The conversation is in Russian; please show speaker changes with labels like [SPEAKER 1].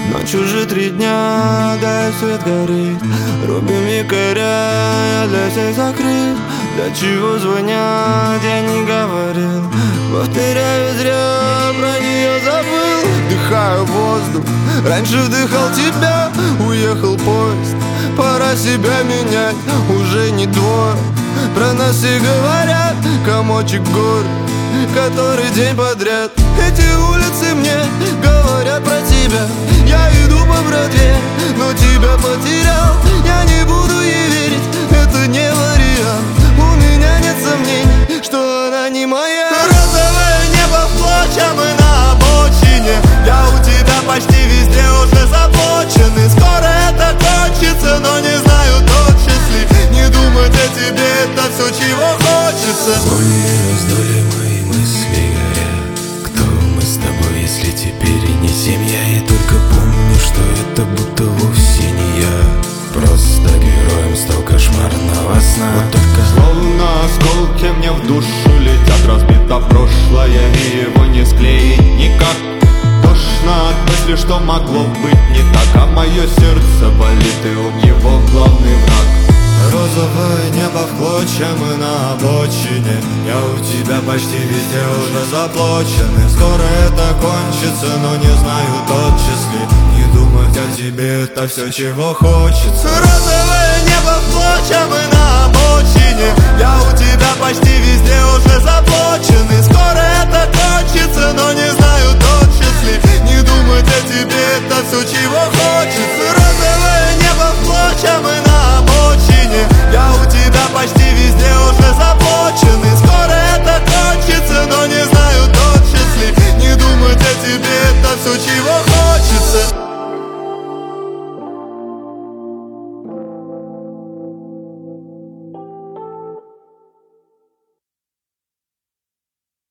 [SPEAKER 1] Ночь уже 3 дня, да и свет горит. Рубим якоря, я для всех закрыт. Для чего звонят, я не говорил. Повторяю зря, про нее забыл. Вдыхаю воздух, раньше вдыхал тебя. Уехал поезд, пора себя менять. Уже не двое, про нас все говорят. Комочек гор, который день подряд. Эти улицы мне говорят про тебя. Я иду по братве, но тебя потерял. Я не буду ей верить, это не вариант. У меня нет сомнений, что она не моя.
[SPEAKER 2] Розовое небо в клочья, мы на обочине. Я у тебя почти везде уже заблоченный. Скоро это кончится, но не знаю точно ли. Не думать о тебе, это все, чего хочется.
[SPEAKER 3] Боли раздули мои мысли горят. Кто мы с тобой, если теперь и не семья? Я только помню, что это будто вовсе не я. Просто героем стал кошмарного сна. Вот только
[SPEAKER 4] словно осколки мне в душу летят. Разбито прошлое, и его не склеить никак. Тошно от мысли, что могло быть не так. А мое сердце болит, и он его главный враг.
[SPEAKER 1] Розовое небо в клочья, мы на обочине. Я у тебя почти везде уже заплачены. Скоро это кончится, но не знаю тотчас ли. Не думать о тебе, это все, чего хочется.
[SPEAKER 2] Розовое небо в клочья, мы на обочине. Я у тебя почти везде уже заблоченный. Скоро это кончится, но не знаю точно ли. Не думать о тебе,